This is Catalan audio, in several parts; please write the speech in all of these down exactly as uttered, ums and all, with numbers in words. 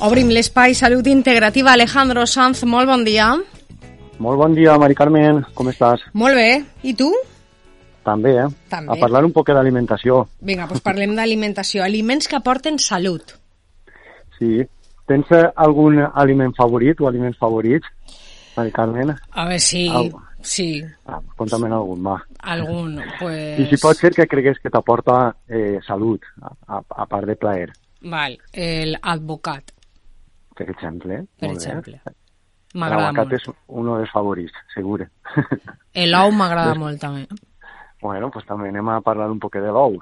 Obrim l'espai Salut Integrativa. Alejandro Sanz, molt bon dia. Molt bon dia, Mari Carmen, com estàs? Molt bé, i tu? També, eh? També. A parlar un poc d'alimentació. Vinga, doncs parlem d'alimentació. Aliments que aporten salut. Sí. Tens algun aliment favorit o aliments favorits, Mari Carmen? A veure, sí, Al... sí. Ah, conta'm algun, va. Algun, pues... I si pot ser que cregues que t'aporta eh, salut, a, a, a part de plaer. Val, el advocat. Per exemple. Per Molt exemple. Bé. M'agrada molt. L'advocat és un dels favorits, segur. L'ou m'agrada pues... molt, també. Bueno, pues també anem a parlar un poc de l'ou.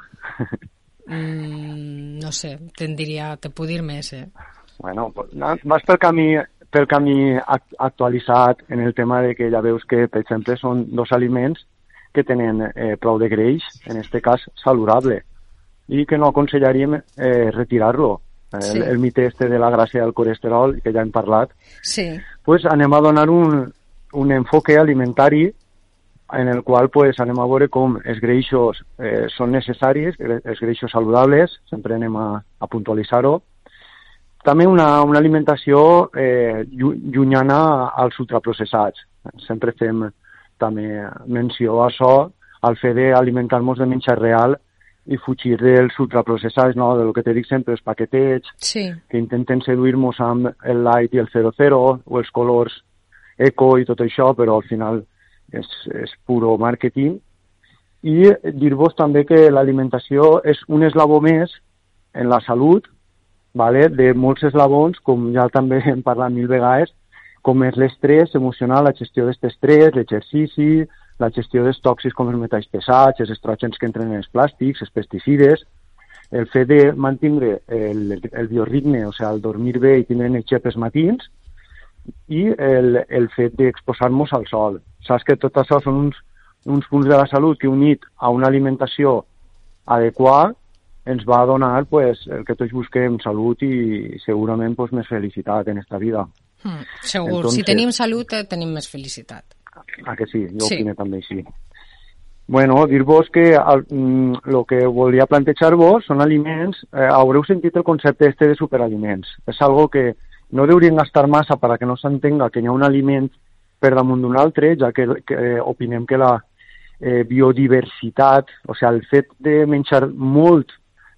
mm, no sé, te'n diria, te puc dir més, eh? Bueno, vas pel camí, pel camí actualitzat en el tema de que ja veus que, per exemple, són dos aliments que tenen eh, prou de greix, en aquest cas saludable, i que no aconsellaríem eh, retirar-lo. Sí. El, el mite este de la grasa i el colesterol, que ja hem parlat. Sí. Pues anem a donar un, un enfoque alimentari en el qual pues, anem a veure com els greixos eh, són necessaris, els greixos saludables, sempre anem a, a puntualitzar-ho. També una, una alimentació eh, llunyana als ultraprocessats. Sempre fem també menció a això, al fet d'alimentar-nos de menjar real i fugir dels ultraprocessats, no? De lo que te dic sempre, els paquetets, sí. Que intenten seduir-nos amb el light i el zero zero, o els colors eco i tot això, però al final és, és puro màrqueting. I dir-vos també que l'alimentació és un eslabó més en la salut, vale? De molts eslabons, com ja també hem parlat mil vegades, com és l'estrès emocional, la gestió d'aquest estrès, l'exercici, la gestió dels tòxics com els metalls pesats, els estrògens que entren en els plàstics, els pesticides, el fet de mantenir el, el bioritme, o sigui, el dormir bé i tenir energia pels matins, i el, el fet d'exposar-nos al sol. Saps que tot això són uns, uns punts de la salut que unit a una alimentació adequada ens va donar pues, el que tots busquem, salut i segurament pues, més felicitat en esta vida. Mm, segur, Entonces, si tenim salut tenim més felicitat. Ah, que sí, jo sí. opino també així. Bueno, dir-vos que el mm, que volia plantejar-vos són aliments, eh, haureu sentit el concepte este de superaliments. És algo que no deurien gastar massa per a que no s'entenga que hi ha un aliment per damunt d'un altre, ja que, que eh, opinem que la eh, biodiversitat, o sigui, el fet de menjar molt,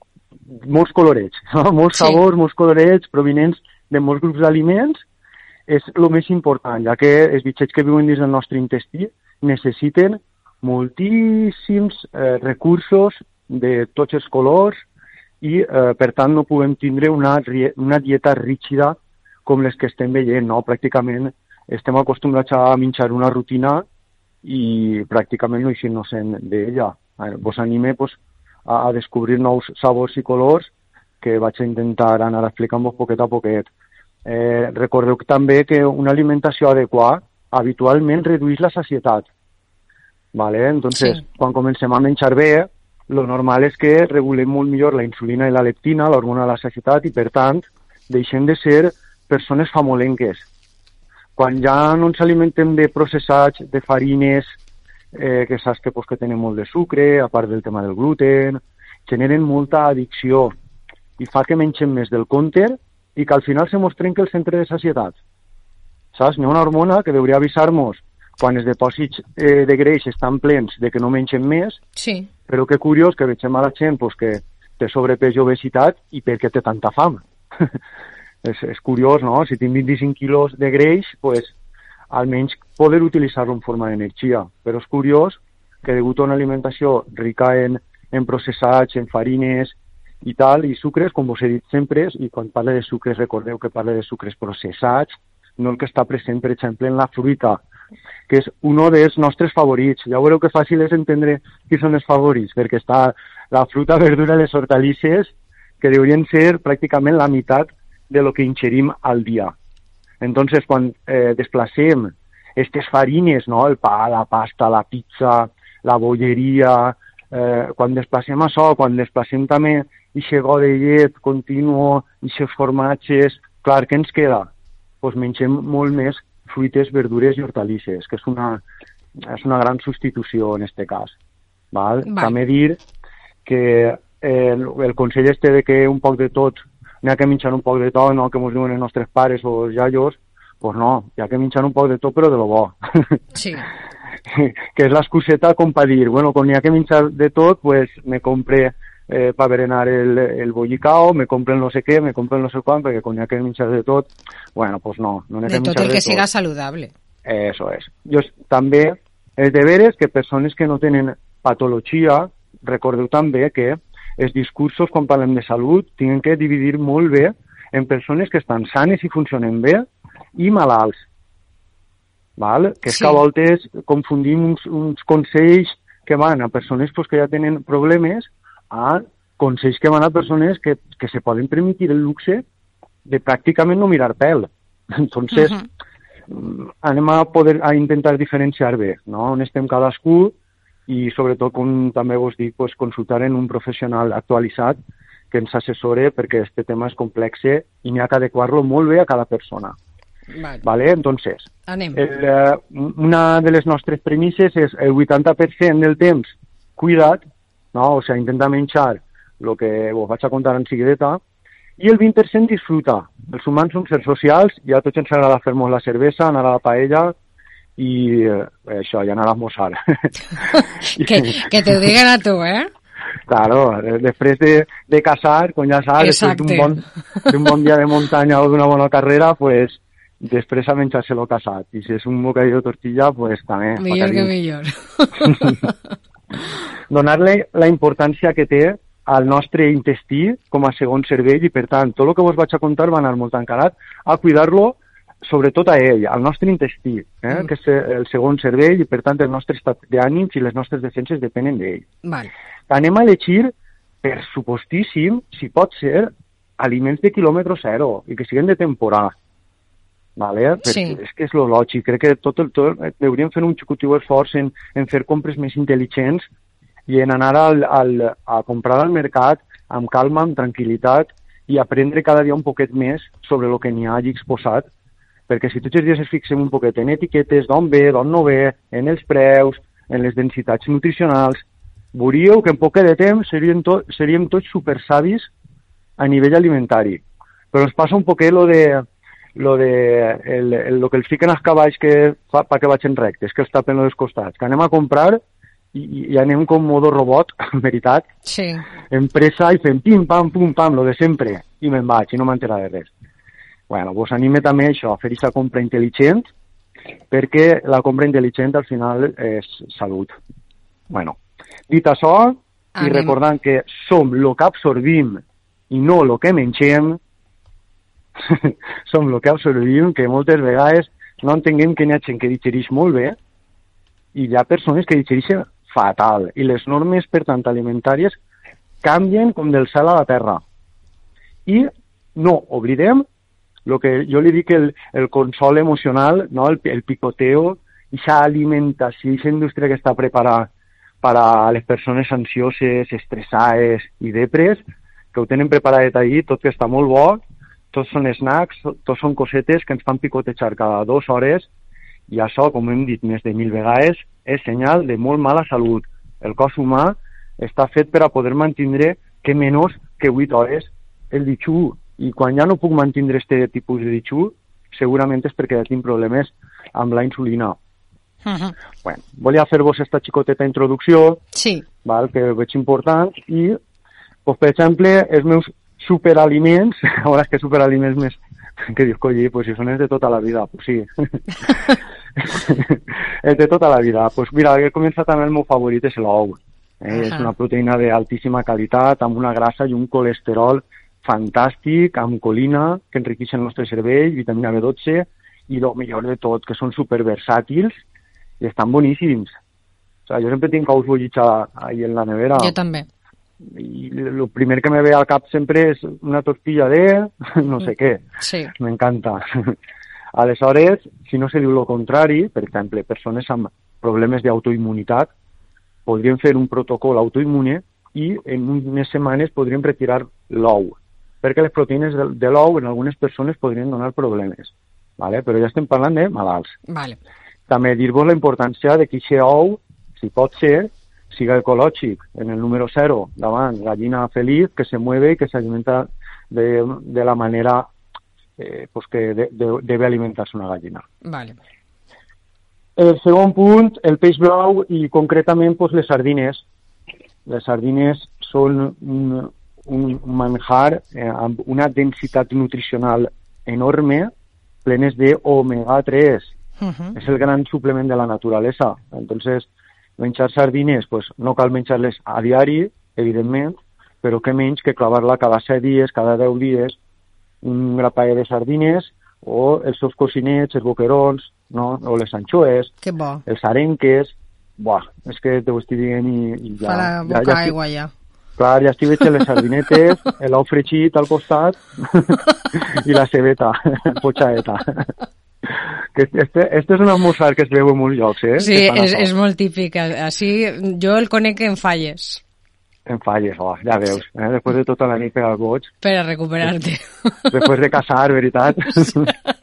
molts colorets, no? molts sí. sabors, molts colorets provinents de molts grups d'aliments, és el més important, ja que els bitxets que viuen dins del nostre intestí necessiten moltíssims eh, recursos de tots els colors i, eh, per tant, no podem tindre una, una dieta rígida com les que estem veient, no? Pràcticament estem acostumbrats a menjar una rutina i pràcticament no eixir-nos d'ella. Vos anime pues, a, a descobrir nous sabors i colors que vaig a intentar anar explicant-vos poquet a poquet. Eh, recordeu també que una alimentació adequada habitualment redueix la sacietat. Vale? Entonces, sí. Quan comencem a menjar bé, lo normal és que regulem molt millor la insulina i la leptina, l'hormona de la sacietat, i per tant, deixem de ser persones famolenques. Quan ja no ens alimentem de processats, de farines, eh, que saps que, pues, que tenen molt de sucre, a part del tema del gluten, generen molta addicció i fa que mengem més del compte i que al final se mos trenca el centre de sacietat. Saps? N'hi ha una hormona que hauria avisar-nos quan els depòsits eh, de greix estan plens de que no mengem més, sí. Però que curiós que vegem a la gent pues, que té sobrepès i obesitat i per què té tanta fam. és, és curiós, no? Si tinc vint-i-cinc quilos de greix, pues, almenys poder utilitzar-lo en forma d'energia. Però és curiós que degut a una alimentació rica en, en processats, en farines, i tal, i sucres, com vos he dit sempre, i quan parle de sucres recordeu que parle de sucres processats, no el que està present, per exemple, en la fruita, que és un dels nostres favorits. Ja veureu que fàcil és entendre qui són els favorits, perquè està la fruta, verdura i les hortalisses, que deurien ser pràcticament la meitat de lo que ingerim al dia. Entonces, quan eh, desplacem aquestes farines, no? El pa, la pasta, la pizza, la bolleria, eh, quan desplacem això, quan desplacem també ixe got de llet continuo, ixes formatges, clar, què ens queda? Pues mengem molt més fruites, verdures i hortalisses, que és una, és una gran substitució en aquest cas. Val? Val. També dir que eh, el, el consell este de que un poc de tot n'hi ha que menjar un poc de tot, no, que ens diuen els nostres pares o els iaios, pues no, hi ha que menjar un poc de tot, però de lo bo. Sí. Que és l'excuseta com per dir, bueno, quan hi ha que menjar de tot, pues me compre eh, per berenar el, el bollicao, me compre el no sé què, me compre el no sé quan, perquè quan hi ha que menjar de tot, bueno, pues no, no n'hi ha que menjar de tot. De tot el que siga saludable. Eso és. Jo també és de veres que persones que no tenen patologia, recordeu també que els discursos quan parlem de salut tenen que dividir molt bé en persones que estan sanes i funcionen bé i malalts. Val? Que és sí. Que a voltes confundim uns, uns consells que van a persones pues, que ja tenen problemes a consells que van a persones que, que se poden permetre el luxe de pràcticament no mirar pèl. Entonces, uh-huh. anem a poder a intentar diferenciar bé, no? On estem cadascú i sobretot, com també vos dic, pues, consultar en un professional actualitzat que ens assessore perquè aquest tema és complex i n'hi ha que adequar-lo molt bé a cada persona. Vale. Vale? Entonces, Anem. El, uh, una de les nostres premisses és el vuitanta per cent del temps cuida't, no? O sigui, intenta menjar el que vos vaig a contar en seguideta, i el vint per cent disfruta. Els humans som sers socials i a tots ens agrada fer-nos la cervesa, anar a la paella i eh, això, i anar a esmorzar. que, que te ho diguen a tu, eh? Claro, després de, de casar, quan ja saps, després d'un bon, d'un bon dia de muntanya o d'una bona carrera, pues, després a menjar-se-lo casat. I si és un bocadillo de tortilla, pues també. Millor que millor. Donar-li la importància que té al nostre intestí com a segon cervell i, per tant, tot el que vos vaig a contar va anar molt encarat a cuidar-lo, sobretot a ell, al nostre intestí, eh? mm. que és el segon cervell i, per tant, el nostre estat d'ànims i les nostres defenses depenen d'ell. Vale. Anem a elegir, per supostíssim, si pot ser, aliments de quilòmetre zero i que siguin de temporada. Vale? Sí. És que és lo lògic. Crec que tot el tot hauríem fer un xicotiu esforç en, en fer compres més intel·ligents i en anar al, al, a comprar al mercat amb calma, amb tranquil·litat i aprendre cada dia un poquet més sobre el que n'hi ha allí exposat, perquè si tots els dies es fixem un poquet en etiquetes, d'on ve, d'on no ve, en els preus, en les densitats nutricionals, veuríeu que en poc de temps seríem, to, seríem tots supersavis a nivell alimentari. Però ens passa un poquet lo de lo de el, el, lo que els fiquen als cavalls que fa pa que vagin rectes, que els tapen els costats, que anem a comprar i, i anem com modo robot, en veritat, sí. Empresa, i fem pim, pam, pum, pam, lo de sempre, i me'n vaig, i no m'entera de res. Bueno, vos anime també això, a fer aquesta compra intel·ligent, perquè la compra intel·ligent al final és salut. Bueno, dit això, anem. I recordant que som el que absorbim i no el que mengem, som el que absorbim, que moltes vegades no entenguem que n'hi ha gent que digereix molt bé i hi ha persones que digereixen fatal i les normes, per tant, alimentàries canvien com del cel a la terra. I no oblidem el que jo li dic el, el consol emocional, no? el, el picoteo, aquesta alimentació, aquesta indústria que està preparada per a les persones ansioses, estressades i depres, que ho tenen preparat allí, tot que està molt bo, tots són snacks, tots són cosetes que ens fan picotejar cada dues hores i això, com hem dit més de mil vegades, és senyal de molt mala salut. El cos humà està fet per a poder mantenir que menys que vuit hores el ditxú i quan ja no puc mantenir aquest tipus de ditxú segurament és perquè ja tinc problemes amb la insulina. Uh-huh. Bueno, volia fer-vos esta xicoteta introducció, sí. Val, que veig important i, pues, per exemple, els meus superaliments, ara és que superaliments més que dius, colli, pues si són els de tota la vida, pues sí. Els de tota la vida. Pues mira, he començat amb el meu favorit, és l'ou. Eh? Uh-huh. És una proteïna d'altíssima qualitat, amb una grassa i un colesterol fantàstic, amb colina, que enriqueix el nostre cervell, vitamina B dotze, i el millor de tot, que són superversàtils i estan boníssims. O sigui, jo sempre tinc ous bullits ahí en la nevera. Jo també. I el primer que me ve al cap sempre és una tortilla de no sé què. Sí. M'encanta. Aleshores, si no se diu el contrari, per exemple, persones amb problemes d'autoimmunitat podrien fer un protocol autoimmune i en unes setmanes podrien retirar l'ou, perquè les proteïnes de, de l'ou en algunes persones podrien donar problemes, ¿vale? Però ja estem parlant de malalts. Vale. També dir-vos la importància de que aquest ou, si pot ser, siga ecològic, en el número zero, davant, gallina feliç, que se mueve i que s'alimenta de, de la manera eh, pues que de, de, debe alimentar-se una gallina. Vale. El segon punt, el peix blau i concretament pues, les sardines. Les sardines són un, un manjar eh, amb una densitat nutricional enorme, plenes de omega tres. Uh-huh. És el gran suplement de la naturalesa. Entonces, menjar sardines, pues, no cal menjar-les a diari, evidentment, però què menys que clavar-la cada set dies, cada deu dies, un grapall de sardines, o els seus cocinets, els boquerons, no? O les anxoes, els arenques. Buah, és que te ho estic dient i, i ja... Fa la boca ja, ja aigua, ja. Clar, ja estic veient les sardinetes, l'ou fregit al costat i la cebeta, potxaeta. Que este, este és un esmorzar que es veu en molts llocs, eh? Sí, és, és molt típic. Així, jo el conec en Falles. En Falles, oh, ja veus. Eh? Després de tota la nit pegar el boig. Per a recuperar-te. Després de casar, veritat? Sí.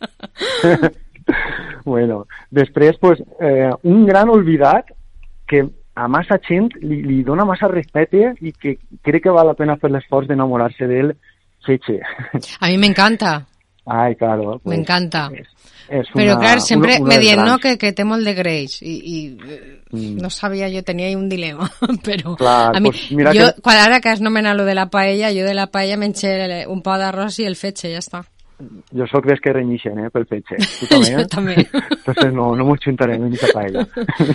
Bueno, després, pues, eh, un gran olvidat que a massa gent li, li dona massa respecte i que crec que val la pena fer l'esforç d'enamorar-se d'ell, fetge. A mi m'encanta. Ai, claro. Pues, m'encanta. És, és una, però clar, sempre una, una me dient no, que, que té molt de greix i, i mm. no sabia, jo tenia ahí un dilema, però clar, a mi, pues mira jo, que... quan ara que has nomenat lo de la paella, jo de la paella menjaré un pa d'arròs i el fetge, ja està. Jo sóc dels que renyixen, eh, pel fetge. Tu també, jo eh? també. Entonces no, no m'ho juntarem en aquesta paella.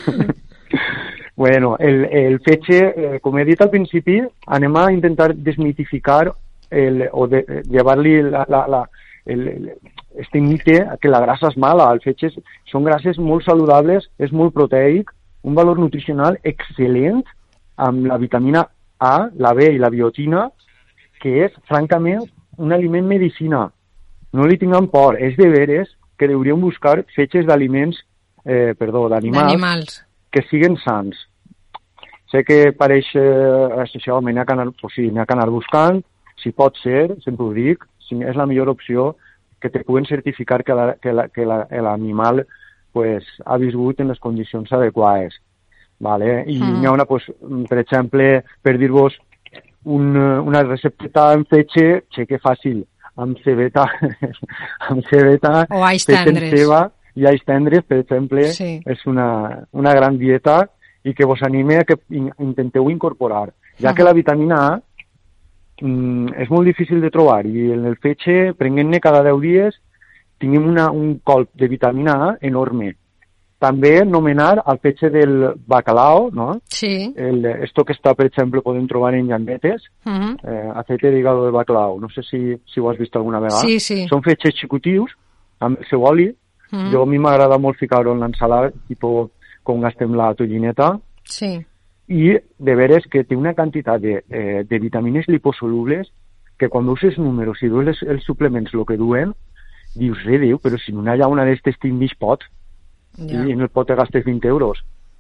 Bueno, el, el fetge, eh, com he dit al principi, anem a intentar desmitificar el, o de, llevar-li la, la, la, el, el, este mite que la grasa és mala. El fetge són grasses molt saludables, és molt proteic, un valor nutricional excel·lent, amb la vitamina A, la B i la biotina, que és, francament, un aliment medicina. No li tinguem por, és de veres que hauríem buscar fetges d'aliments, eh, perdó, d'animals que siguen sans. Sé que pareix eh, això, m'hi ha que anar, pues sí, n'hi ha que anar buscant, si pot ser, sempre ho dic, si és la millor opció, que te puguen certificar que, la, que, la, que la, l'animal pues, ha viscut en les condicions adequades. Vale? I mm. n'hi ha una, pues, per exemple, per dir-vos, un, una recepta en fetge, xeque fàcil, amb cebeta, amb cebeta, o ais tendres. Ceba, i ais tendres, per exemple, sí. És una, una gran dieta i que vos anime a que intenteu incorporar, ja uh-huh. que la vitamina A mm, és molt difícil de trobar i en el fetge, prenent-ne cada deu dies, tinguem una, un colp de vitamina A enorme. També nomenar el fetge del bacalao, no? Sí. El, esto que està, per exemple, podem trobar en llambetes, uh-huh. eh, aceite de hígado de bacalao. No sé si, si ho has vist alguna vegada. Sí, sí. Són fetges xicutius, amb el seu oli. Uh-huh. Jo a mi m'agrada molt ficar-ho en l'ensalada, tipus com gastem la tollineta. Sí. I de veres que té una quantitat de, eh, de vitamines liposolubles que quan veus els números i veus els, els suplements el que duen, dius, re, Déu, però si no hi ha una d'estes tinc mig pot, ja. I en el pot te gastes vint euros.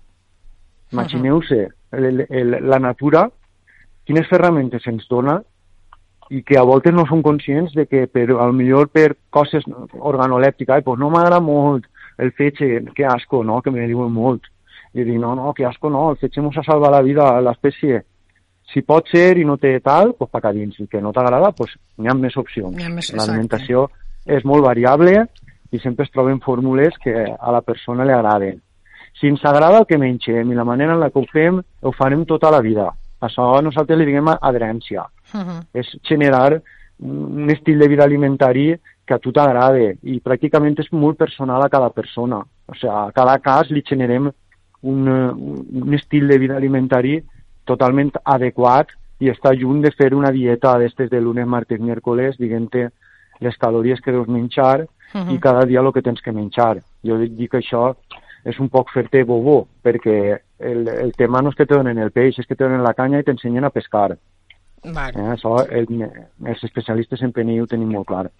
Imagineu-se, el, el, la natura, quines ferramentes ens dona i que a voltes no som conscients de que per, al millor per coses organolèptiques, pues no m'agrada molt el fetge, que asco, no? Que me diuen molt. I dic, no, no, que asco no, el fetge mos ha salvat la vida a l'espècie. Si pot ser i no té tal, pues pa dins. I que no t'agrada, pues n'hi ha més opcions. Ha més, l'alimentació és molt variable i sempre es troben fórmules que a la persona li agraden. Si ens agrada el que mengem i la manera en la que ho fem, ho farem tota la vida. Això nosaltres li diguem adherència. Uh-huh. És generar un estil de vida alimentari que a tu t'agrade i pràcticament és molt personal a cada persona. O sigui, a cada cas li generem un, un estil de vida alimentari totalment adequat i està lluny de fer una dieta d'estes de lunes, martes, miércoles, diguem-te les calories que deus menjar uh-huh. i cada dia el que tens que menjar. Jo dic que això és un poc fer-te bobo, perquè el, el tema no és que te donen el peix, és que te donen la canya i t'ensenyen a pescar. Vale. Eh, això el, els especialistes en P N I ho tenim molt clar.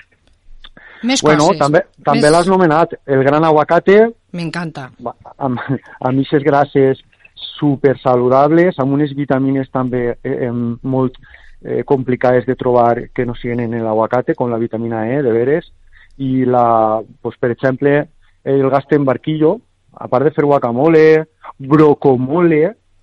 Més bueno, coses. També, també Més... l'has nomenat, el gran aguacate. M'encanta. Amb, amb eixes grasses super saludables, amb unes vitamines també eh, eh, molt eh, complicades de trobar que no siguen en l'aguacate, com la vitamina E, de veres, i la, pues, per exemple, el gas en barquillo, a part de fer guacamole, brocomole,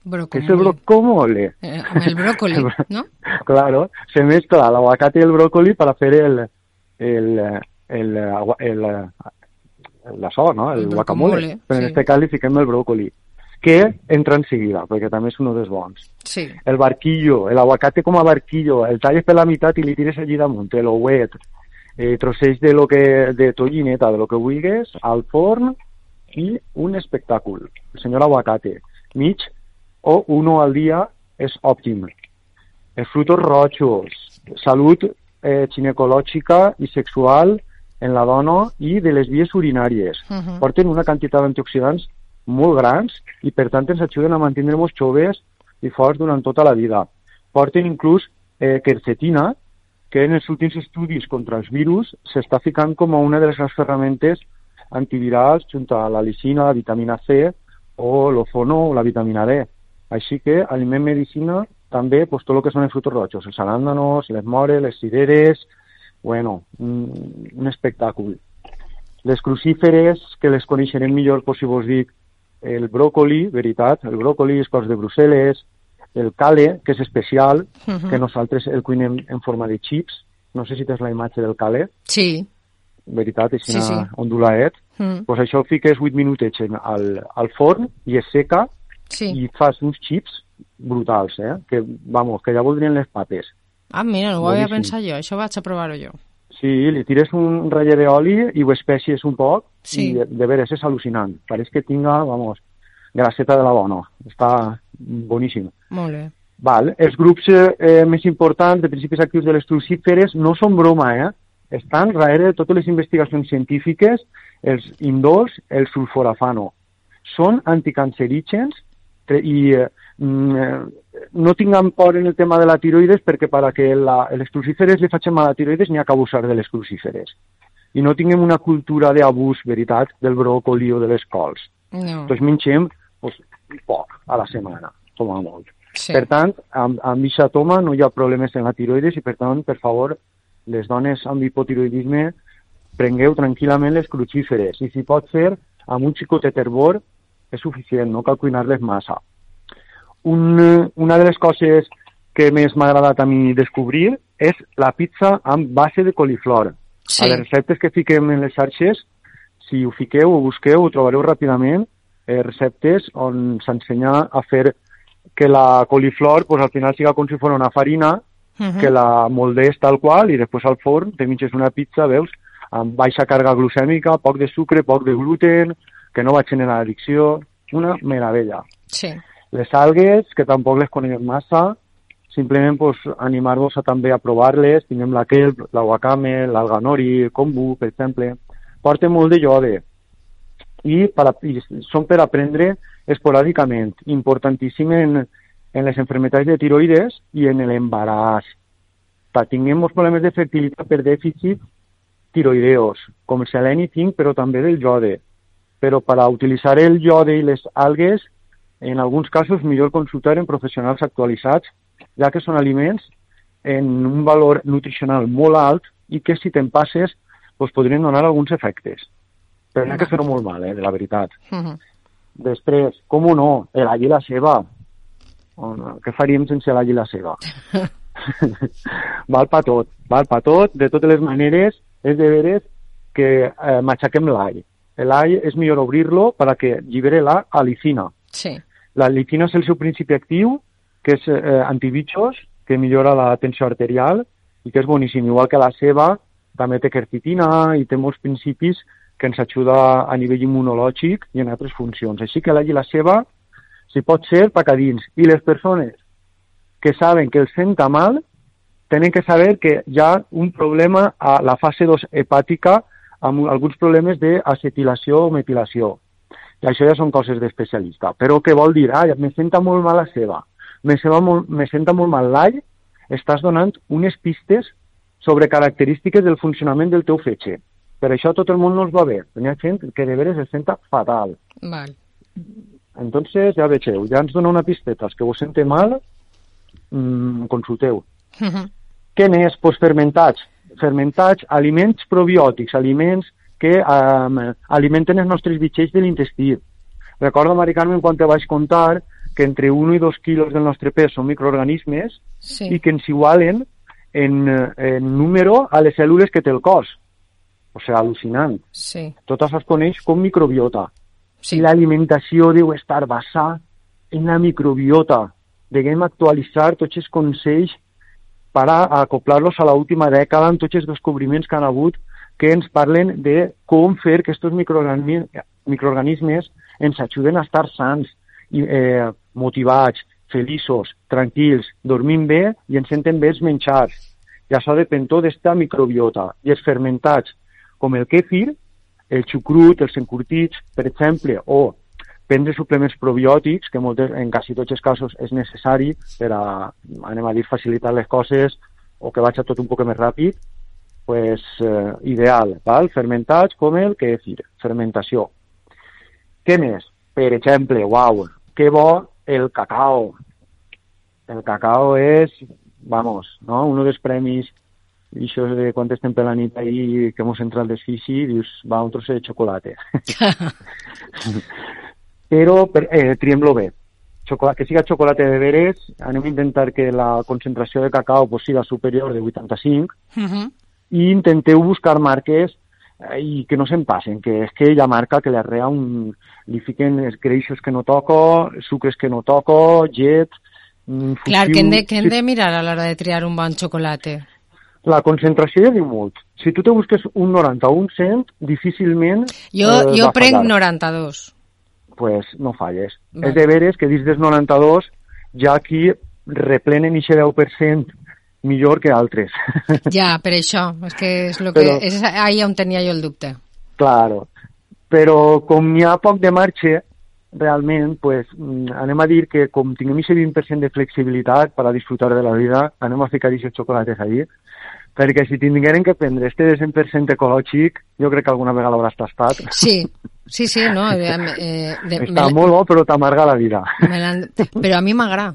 Brocomole. ¿Qué es el brocomole? Eh, el brócoli, ¿no? Claro, se mezcla el aguacate y el brócoli para hacer el, el, el, el, el, el la so, no? El, El guacamole. brocomole, Però en sí. este cas li fiquem el brócoli, que entra enseguida, perquè també és un dels bons. Sí. El barquillo, el aguacate com a barquillo, el talles per la meitat i li tires allí damunt, el ouet, eh, trosseig de, lo que, de tollineta, de lo que vulguis, al forn i un espectacle. El senyor aguacate, mig o uno al dia és òptim. Els frutos rojos, salut eh, ginecològica i sexual en la dona i de les vies urinàries. Uh-huh. Porten una quantitat d'antioxidants molt grans i per tant ens ajuden a mantenir-nos joves i forts durant tota la vida. Porten inclús eh, quercetina, que en els últims estudis contra els virus s'està ficant com a una de les grans ferramentes antivirals junt a la lisina, la vitamina C o l'ozono o la vitamina D. Així que aliment medicina també pues, tot el que són els frutos rojos, els arándanos, les mores, les cireres, bueno, un, un espectacle. Les crucíferes, que les coneixerem millor pues, si vos dic el bròcoli, veritat, el bròcoli, els cors de Brussel·les, el cale, que és especial, uh-huh. que nosaltres el cuinem en forma de chips. No sé si tens la imatge del cale. Sí. Veritat, és sí, sí. ondulaet. Mm. Pues això el fiques vuit minutets al, al forn i es seca sí. i fas uns chips brutals, eh? Que, vamos, que ja voldrien les papes. Ah, mira, no ho havia pensat jo, això vaig a provar-ho jo. Sí, li tires un raller d'oli i ho especies un poc sí. i de, de veres és al·lucinant. Pareix que tinga, vamos, graseta de la bona. Està boníssim. Molt bé. Val. Els grups eh, més importants de principis actius de les crucíferes no són broma, eh? Estan darrere de totes les investigacions científiques, els indols, el sulforafano. Són anticancerígens i eh, no tinguem por en el tema de la tiroides perquè per a que la, les crucíferes li facin mal a la tiroides n'hi ha que abusar de les crucíferes. I no tinguem una cultura d'abús, veritat, del bròcoli o de les cols. No. Doncs mengem pues, poc a la setmana, com a molt. Sí. Per tant, amb, amb eixa toma no hi ha problemes en la tiroides i, per tant, per favor, les dones amb hipotiroidisme prengueu tranquil·lament les crucíferes. I si pot ser, amb un xicotet herbor és suficient, no cal cuinar-les massa. Un, una de les coses que més m'ha agradat a mi descobrir és la pizza amb base de coliflor. Sí. A les receptes que fiquem en les xarxes, si ho fiqueu o busqueu, ho trobareu ràpidament, eh, receptes on s'ensenya a fer que la coliflor pues, al final siga com si fos una farina, uh-huh. que la moldes tal qual i després al forn te menges una pizza, veus, amb baixa càrrega glucèmica, poc de sucre, poc de gluten, que no va generar addicció, una meravella. Sí. Les algues, que tampoc les coneguem massa, simplement pues, animar-vos a també a provar-les, tinguem la kelp, la wakame, l'alga nori, el kombu, per exemple, porten molt de iode i, per a, i són per aprendre esporàdicament, importantíssim en, en les enfermedades de tiroides i en l'embaràs. Tinguem molts problemes de fertilitat per dèficit tiroideos, com el seleni zinc, però també del iode. Però per a utilitzar el iode i les algues, en alguns casos millor consultar en professionals actualitzats, ja que són aliments en un valor nutricional molt alt i que si te'n passes doncs podrien donar alguns efectes. Però n'hi ha que fer-ho molt mal, eh, de la veritat. Uh-huh. Després, com no, l'all i la ceba. Oh, no, què faríem sense l'all i la ceba? Val pa tot, val pa tot, de totes les maneres, és de veres que eh, matxaquem l'all. L'all és millor obrir-lo perquè llibere la alicina. Sí. La alicina és el seu principi actiu, que és eh, antibitxos, que millora la tensió arterial i que és boníssim. Igual que la ceba, també té quercitina i té molts principis que ens ajuda a nivell immunològic i en altres funcions. Així que l'all i la ceba, si pot ser, pacadins. I les persones que saben que els senta mal, tenen que saber que hi ha un problema a la fase dos hepàtica amb alguns problemes d'acetilació o metilació. I això ja són coses d'especialista. Però què vol dir? Ah, me senta molt mal la ceba, me, molt, me senta molt mal l'all, estàs donant unes pistes sobre característiques del funcionament del teu fetge. Per això tot el món no es va bé. Hi ha gent que de veres es senta fatal. Val. Entonces, ja vegeu, ja ens dona una pisteta. Els que vos sente mal, mmm, consulteu. Uh-huh. Què més? Pues fermentats. Fermentats, aliments probiòtics, aliments que um, alimenten els nostres bitxells de l'intestí. Recordo, Mari Carmen, quan te vaig contar que entre un i dos quilos del nostre pes són microorganismes sí. i que ens igualen en, en número a les cèl·lules que té el cos. O sigui, al·lucinant. Sí. Tot això es coneix com microbiota. Sí. I l'alimentació deu estar basada en la microbiota. Deguem actualitzar tots els consells per a acoplar-los a l'última dècada amb tots els descobriments que han hagut que ens parlen de com fer que aquests microorganismes, microorganismes ens ajuden a estar sants, i, eh, motivats, feliços, tranquils, dormint bé i ens senten bé els menjars. I això depèn tot d'esta microbiota. I els fermentats, com el kéfir, el xucrut, els encurtits, per exemple, o prendre suplements probiòtics, que moltes, en quasi tots els casos és necessari per a, anem a dir, facilitar les coses o que vagi tot un poc més ràpid, pues, eh, ideal, val? Fermentats com el kéfir, fermentació. Què més? Per exemple, uau, que bo el cacao. El cacao és, vamos, no? Un dels premis, i això de quan estem per la nit ahí, que hemos entrado al desfici, dius, va, un trozo de xocolate. Però per, eh, triem-lo bé. Xocolate, que siga xocolate de veres, anem a intentar que la concentració de cacao pues, siga superior de vuitanta-cinc Uh-huh. i intenteu buscar marques eh, i que no se'n passen, que és que hi ha marca que li arrea un... li fiquen els greixos que no toco, sucres que no toco, llet... Fusiu, Clar, que hem, de, que hem de mirar a l'hora de triar un bon xocolate. La concentració ja diu molt. Si tu te busques un noranta o un cent, difícilment Jo, eh, jo va prenc fallar. noranta-dos. Pues no falles. Vale. És de veres que dins dels noranta-dos ja aquí replenen eixe deu per cent millor que altres. Ja, per això. És que és lo que... Però- És ahí on tenia jo el dubte. Claro. Però com n'hi ha poc de marxa, realment, pues, mm, anem a dir que com tinguem aquest vint per cent de flexibilitat per a disfrutar de la vida, anem a ficar aquests xocolates allí, perquè si tingueren que prendre este de cent per cent ecològic, jo crec que alguna vegada l'hauràs tastat. Sí, sí, sí, no? Eh, eh, de, Està me, molt bo, però t'amarga la vida. me l'han- però a mi m'agrada.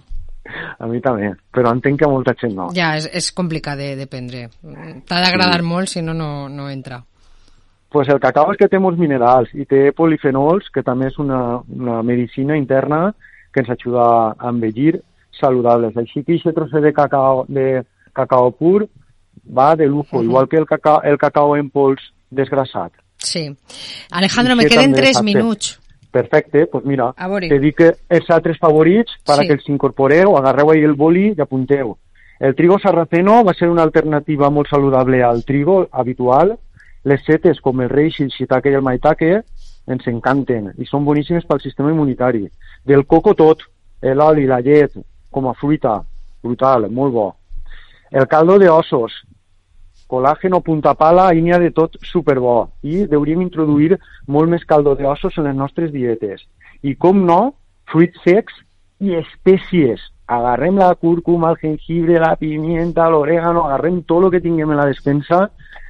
A mi també, però entenc que a molta gent no. Ja, és, és complicat de, de prendre. T'ha d'agradar molt, si no, no, no entra. Pues el cacao és que té molts minerals i té polifenols, que també és una, una medicina interna que ens ajuda a envellir saludables. Així que aquest trosset de cacao, de cacao pur va de lujo, Uh-huh. igual que el cacao, el cacao en pols desgrassat. Sí. Alejandro, I me que queden també tres s'ha fet. minuts. Perfecte, doncs mira, A veure. te dic els altres favorits per Sí. a que els incorporeu, agarreu ahí el boli i apunteu. El trigo sarraceno va ser una alternativa molt saludable al trigo habitual. Les setes, com el reishi, el shiitake i el maitake, ens encanten i són boníssimes pel sistema immunitari. Del coco tot, l'oli, la llet, com a fruita, brutal, molt bo. El caldo de ossos, colàgeno, punta pala, i n'hi ha de tot superbo. I hauríem introduir molt més caldo de ossos en les nostres dietes. I com no, fruits secs i espècies. Agarrem la cúrcuma, el jengibre, la pimienta, l'orégano, agarrem tot el que tinguem en la despensa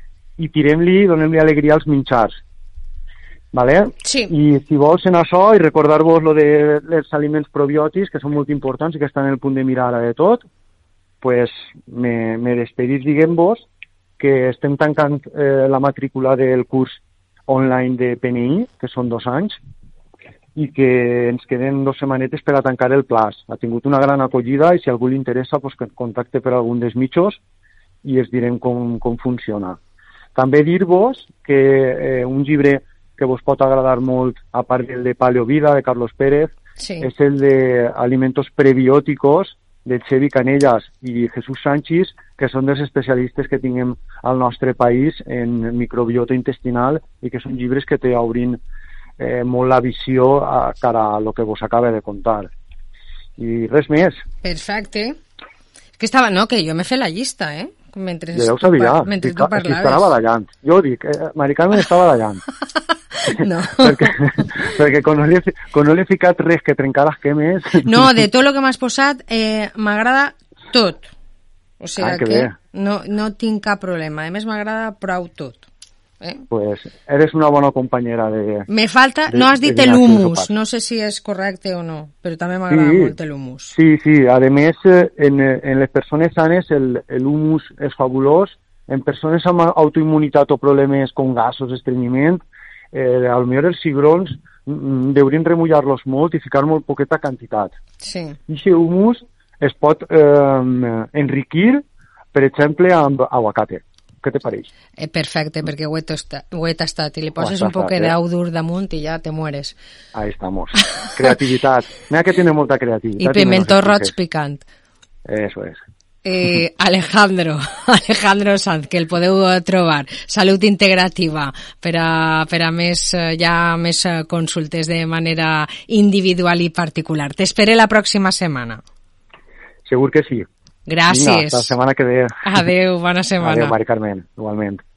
i tirem-li, donem-li alegria als menjars. Vale? Sí. I si vols en això, i recordar-vos lo de els aliments probiòtics, que són molt importants i que estan en el punt de mirar ara de tot, pues me, me despedís, diguem-vos, que estem tancant eh, la matrícula del curs online de P N I, que són dos anys, i que ens queden dos setmanetes per a tancar el plaç. Ha tingut una gran acollida i si a algú li interessa, pues, que contacte per algun dels mitjos i es direm com, com funciona. També dir-vos que eh, un llibre que vos pot agradar molt, a part del de Paleovida, de Carlos Pérez, Sí. és el de Alimentos Prebióticos, de Xevi Canellas i Jesús Sánchez, que són dels especialistes que tinguem al nostre país en microbiota intestinal i que són llibres que t'obrin eh, molt la visió a cara a lo que vos acaba de contar. I res més. Perfecte. Que estava, no, que jo m'he fet la llista, eh? Mentre Ja ho tu sabia, par- mentre si, tu si parlaves. estarà badallant. Jo ho dic, eh, Mari Carmen està badallant. No. perquè, perquè quan no, li he, fi- quan no li he ficat res que trencar esquemes... No, de tot el que m'has posat, eh, m'agrada tot. O sigui Ah, que que bé. no, no tinc cap problema. A més, m'agrada prou tot. Eh? Pues eres una bona companyera de... Me falta, de- no has dit de el dinar humus, sopars. no sé si és correcte o no, però també m'agrada Sí. molt el humus. Sí, sí, a més, eh, en, en les persones sanes el, el humus és fabulós. En persones amb autoimmunitat o problemes com gasos, estrenyiment, eh, a lo millor els cigrons deurien remullar-los molt i ficar molt poqueta quantitat. Sí. I aquest humus es pot eh, enriquir, per exemple, amb aguacate. Què te pareix? Eh, perfecte, perquè ho he, tosta, ho he tastat i li poses Ho has un poc tastat, eh? d'au dur damunt i ja te mueres. Ahí estamos. Creativitat. Mira que tiene molta creativitat. I pimentó roig picant. Eso es. Eh, Alejandro, Alejandro Sanz, que el podeu trobar. Salut integrativa per a, per a més, ja més consultes de manera individual i particular. T'espere la pròxima setmana. Segur que sí. Gràcies. Vinga, la setmana que ve. Adéu, bona setmana. Adéu, Mari Carmen, igualment.